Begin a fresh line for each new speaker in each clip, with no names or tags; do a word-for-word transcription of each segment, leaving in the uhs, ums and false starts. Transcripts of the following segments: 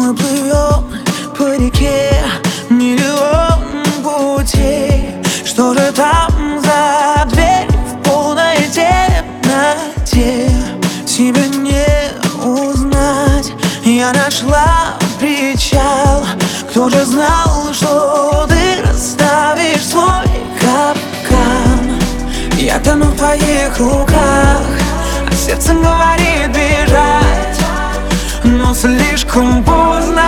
Мы плывем по реке миллион путей. Что же там за дверь в полной темноте? Тебя не узнать. Я нашла причал. Кто же знал, что ты расставишь свой капкан? Я тону в твоих руках, а сердце говорит бежать, но слишком поздно.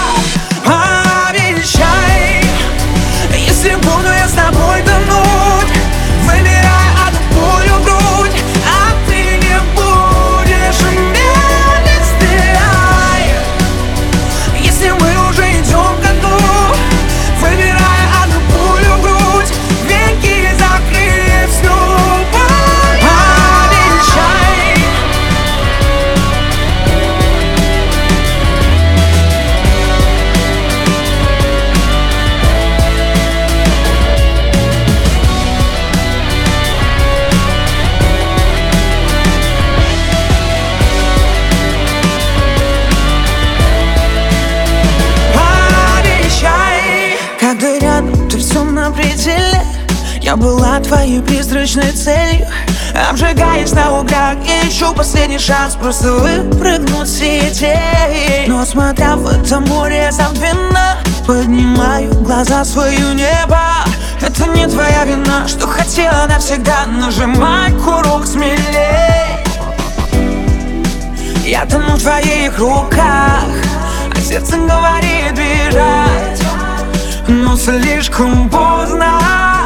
Обещай, если буду я с тобой тонуть, выбирай одну пулю в грудь, а ты не будешь медлить, стреляй. Если мы уже идем ко дну, выбирай одну пулю в грудь, веки закрыв с любовью. Обещай. Когда рядом ты все на пределе, я была твоей призрачной целью, обжигаясь на углях. Я ищу последний шанс просто выпрыгнуть с сетей. Но смотря в это море забвенно, поднимаю глаза в свое небо. Это не твоя вина, что хотела навсегда. Нажимай курок смелей. Я тону в твоих руках, а сердце говорит бежать, но слишком поздно.